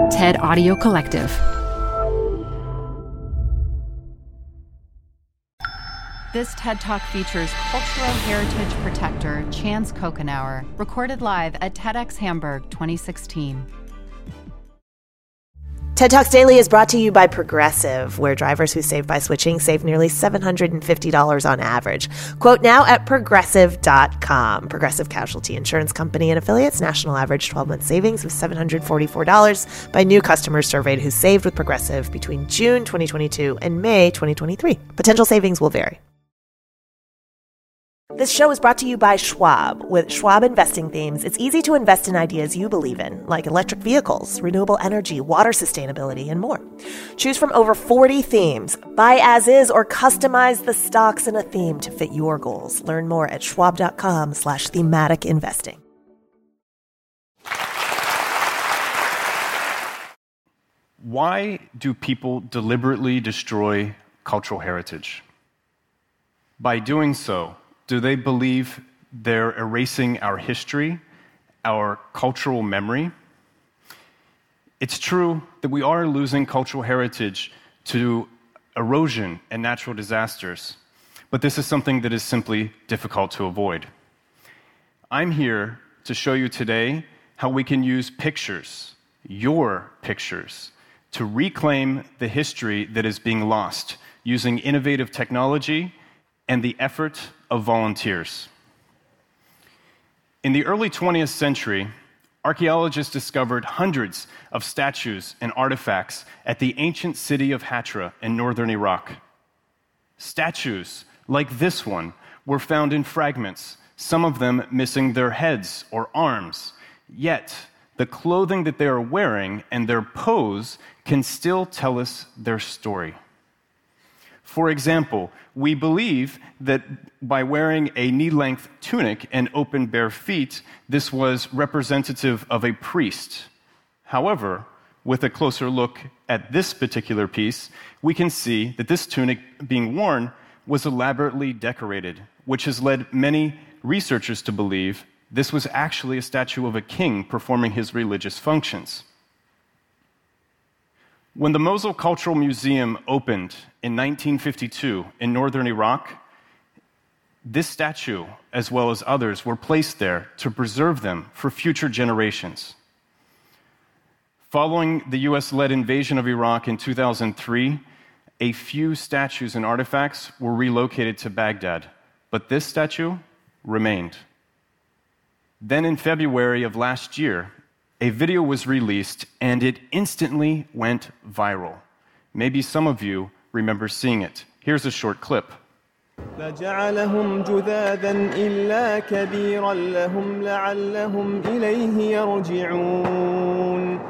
TED Audio Collective. This TED Talk features cultural heritage protector Chance Kokenauer, recorded live at TEDx Hamburg 2016. TED Talks Daily is brought to you by Progressive, where drivers who save by switching save nearly $750 on average. Quote now at Progressive.com. Progressive Casualty Insurance Company and affiliates. National average 12-month savings of $744 by new customers surveyed who saved with Progressive between June 2022 and May 2023. Potential savings will vary. This show is brought to you by Schwab. With Schwab Investing Themes, it's easy to invest in ideas you believe in, like electric vehicles, renewable energy, water sustainability, and more. Choose from over 40 themes. Buy as is or customize the stocks in a theme to fit your goals. Learn more at schwab.com/thematic investing. Why do people deliberately destroy cultural heritage? By doing so, do they believe they're erasing our history, our cultural memory? It's true that we are losing cultural heritage to erosion and natural disasters, but this is something that is simply difficult to avoid. I'm here to show you today how we can use pictures, your pictures, to reclaim the history that is being lost using innovative technology and the effort of volunteers. In the early 20th century, archaeologists discovered hundreds of statues and artifacts at the ancient city of Hatra in northern Iraq. Statues like this one were found in fragments, some of them missing their heads or arms. Yet, the clothing that they are wearing and their pose can still tell us their story. For example, we believe that by wearing a knee-length tunic and open bare feet, this was representative of a priest. However, with a closer look at this particular piece, we can see that this tunic being worn was elaborately decorated, which has led many researchers to believe this was actually a statue of a king performing his religious functions. When the Mosul Cultural Museum opened in 1952 in northern Iraq, this statue, as well as others, were placed there to preserve them for future generations. Following the US-led invasion of Iraq in 2003, a few statues and artifacts were relocated to Baghdad, but this statue remained. Then in February of last year, a video was released, and it instantly went viral. Maybe some of you remember seeing it. Here's a short clip. فجعلهم جذاذا إلا كبيرا لهم لعلهم إليه يرجعون.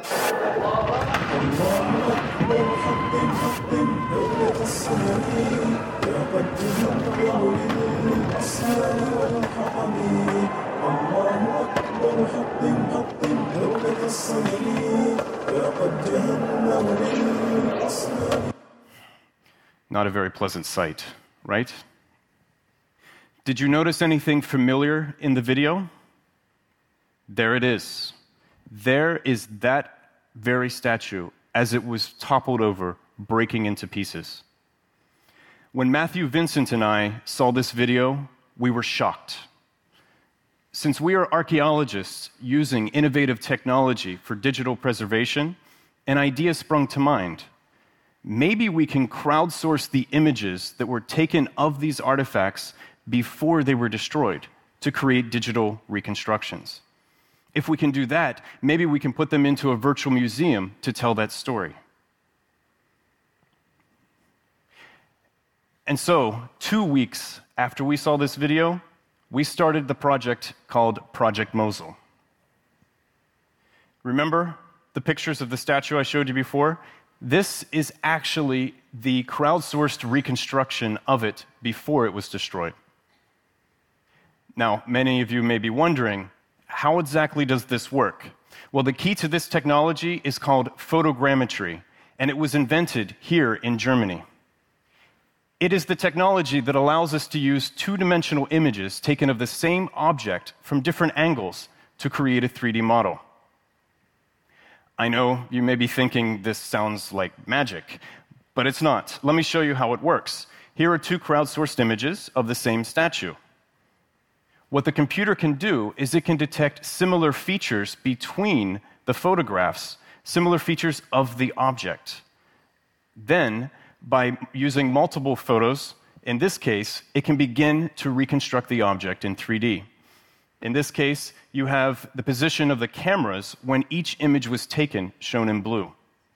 Not a very pleasant sight, right? Did you notice anything familiar in the video? There it is. There is that very statue as it was toppled over, breaking into pieces. When Matthew Vincent and I saw this video, we were shocked. Since we are archaeologists using innovative technology for digital preservation, an idea sprung to mind. Maybe we can crowdsource the images that were taken of these artifacts before they were destroyed to create digital reconstructions. If we can do that, maybe we can put them into a virtual museum to tell that story. And so, 2 weeks after we saw this video, we started the project called Project Mosul. Remember the pictures of the statue I showed you before? This is actually the crowdsourced reconstruction of it before it was destroyed. Now, many of you may be wondering, how exactly does this work? Well, the key to this technology is called photogrammetry, and it was invented here in Germany. It is the technology that allows us to use two-dimensional images taken of the same object from different angles to create a 3D model. I know you may be thinking this sounds like magic, but it's not. Let me show you how it works. Here are two crowdsourced images of the same statue. What the computer can do is it can detect similar features between the photographs, similar features of the object. Then, by using multiple photos, in this case, it can begin to reconstruct the object in 3D. In this case, you have the position of the cameras when each image was taken, shown in blue.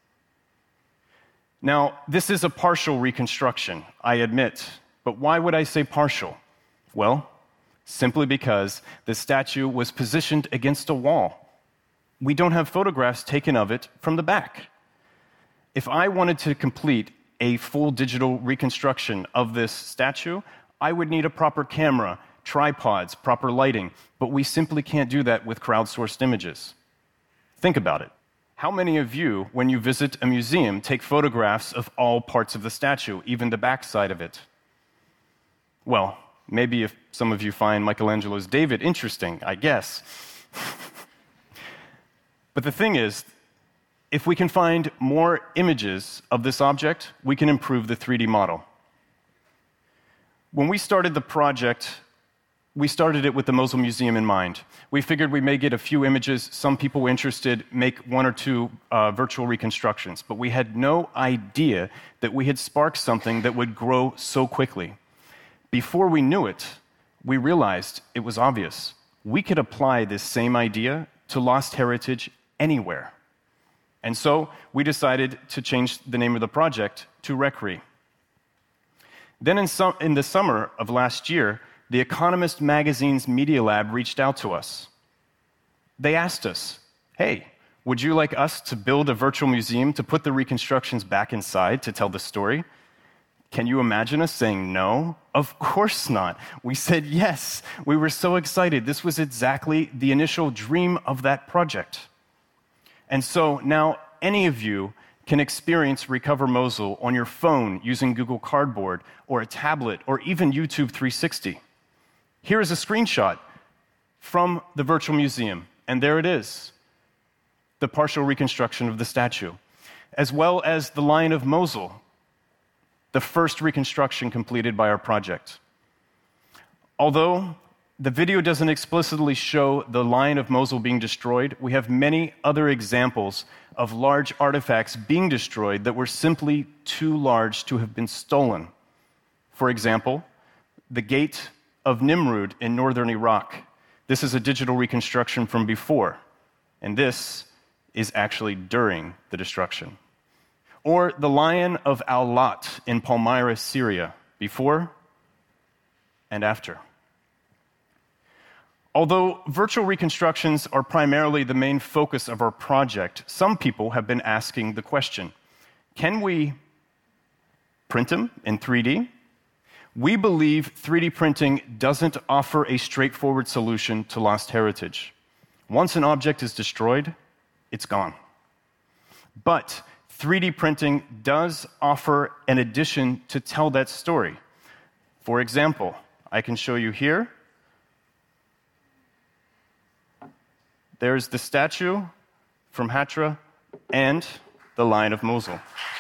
Now, this is a partial reconstruction, I admit, but why would I say partial? Well, simply because the statue was positioned against a wall. We don't have photographs taken of it from the back. If I wanted to complete a full digital reconstruction of this statue, I would need a proper camera, tripods, proper lighting, but we simply can't do that with crowdsourced images. Think about it. How many of you, when you visit a museum, take photographs of all parts of the statue, even the backside of it? Well, maybe if some of you find Michelangelo's David interesting, I guess. But the thing is, if we can find more images of this object, we can improve the 3D model. When we started the project, we started it with the Mosul Museum in mind. We figured we may get a few images, some people were interested, make one or two virtual reconstructions, but we had no idea that we had sparked something that would grow so quickly. Before we knew it, we realized it was obvious. We could apply this same idea to lost heritage anywhere. And so we decided to change the name of the project to RecRe. Then in the summer of last year, The Economist magazine's Media Lab reached out to us. They asked us, hey, would you like us to build a virtual museum to put the reconstructions back inside to tell the story? Can you imagine us saying no? Of course not. We said yes. We were so excited. This was exactly the initial dream of that project. And so now any of you can experience Recover Mosul on your phone using Google Cardboard or a tablet or even YouTube 360. Here is a screenshot from the virtual museum, and there it is, the partial reconstruction of the statue, as well as the Lion of Mosul, the first reconstruction completed by our project. Although the video doesn't explicitly show the Lion of Mosul being destroyed, we have many other examples of large artifacts being destroyed that were simply too large to have been stolen. For example, the Gate of Nimrud in northern Iraq. This is a digital reconstruction from before, and this is actually during the destruction. Or the Lion of Al-Lat in Palmyra, Syria, before and after. Although virtual reconstructions are primarily the main focus of our project, some people have been asking the question, can we print them in 3D? We believe 3D printing doesn't offer a straightforward solution to lost heritage. Once an object is destroyed, it's gone. But 3D printing does offer an addition to tell that story. For example, I can show you here. There's the statue from Hatra and the Lion of Mosul.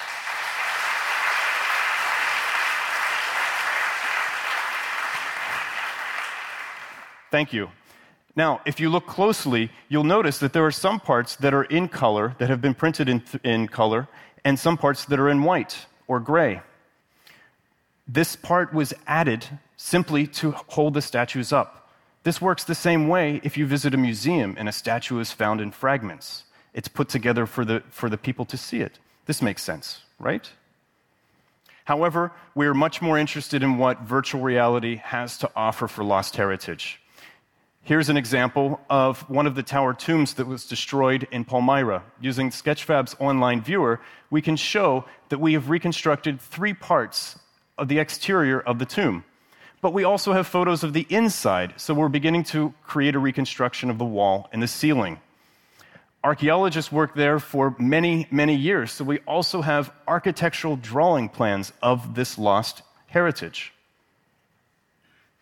Thank you. Now, if you look closely, you'll notice that there are some parts that are in color, that have been printed in color, and some parts that are in white or gray. This part was added simply to hold the statues up. This works the same way if you visit a museum and a statue is found in fragments. It's put together for the people to see it. This makes sense, right? However, we're much more interested in what virtual reality has to offer for lost heritage. Here's an example of one of the tower tombs that was destroyed in Palmyra. Using Sketchfab's online viewer, we can show that we have reconstructed 3 parts of the exterior of the tomb. But we also have photos of the inside, so we're beginning to create a reconstruction of the wall and the ceiling. Archaeologists worked there for many, many years, so we also have architectural drawing plans of this lost heritage.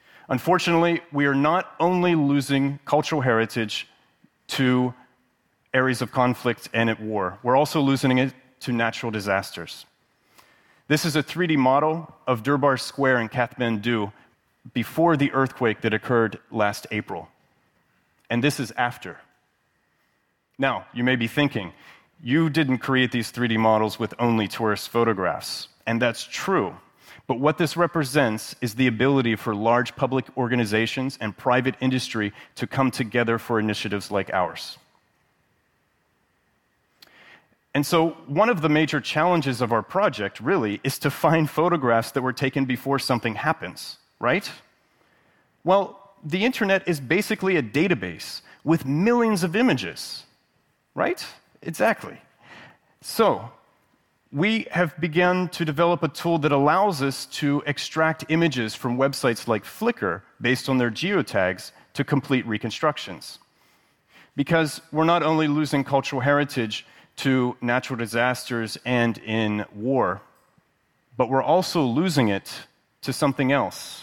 Unfortunately, we are not only losing cultural heritage to areas of conflict and at war. We're also losing it to natural disasters. This is a 3D model of Durbar Square in Kathmandu before the earthquake that occurred last April. And this is after. Now, you may be thinking, you didn't create these 3D models with only tourist photographs. And that's true. But what this represents is the ability for large public organizations and private industry to come together for initiatives like ours. And so one of the major challenges of our project, really, is to find photographs that were taken before something happens, right? Well, the internet is basically a database with millions of images, right? Exactly. So we have begun to develop a tool that allows us to extract images from websites like Flickr based on their geotags to complete reconstructions. Because we're not only losing cultural heritage to natural disasters and in war, but we're also losing it to something else.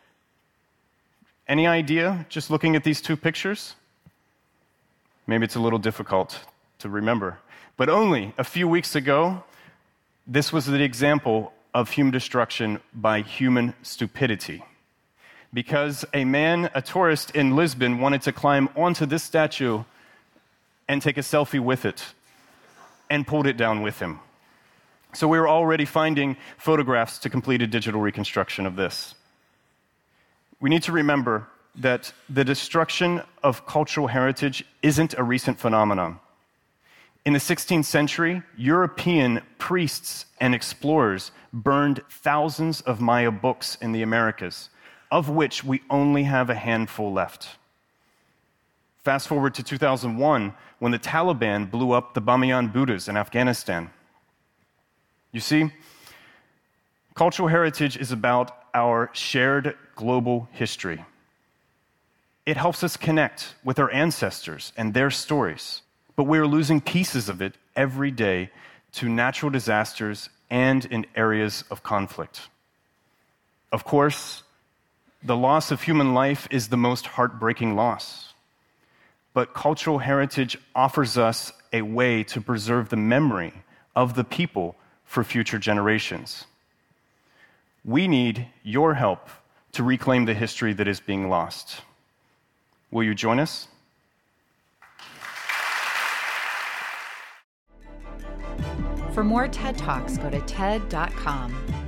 Any idea, just looking at these two pictures? Maybe it's a little difficult to remember. But only a few weeks ago, this was the example of human destruction by human stupidity. Because a tourist in Lisbon, wanted to climb onto this statue and take a selfie with it, and pulled it down with him. So we were already finding photographs to complete a digital reconstruction of this. We need to remember that the destruction of cultural heritage isn't a recent phenomenon. In the 16th century, European priests and explorers burned thousands of Maya books in the Americas, of which we only have a handful left. Fast forward to 2001, when the Taliban blew up the Bamiyan Buddhas in Afghanistan. You see, cultural heritage is about our shared global history. It helps us connect with our ancestors and their stories, but we are losing pieces of it every day to natural disasters and in areas of conflict. Of course, the loss of human life is the most heartbreaking loss. But cultural heritage offers us a way to preserve the memory of the people for future generations. We need your help to reclaim the history that is being lost. Will you join us? For more TED Talks, go to TED.com.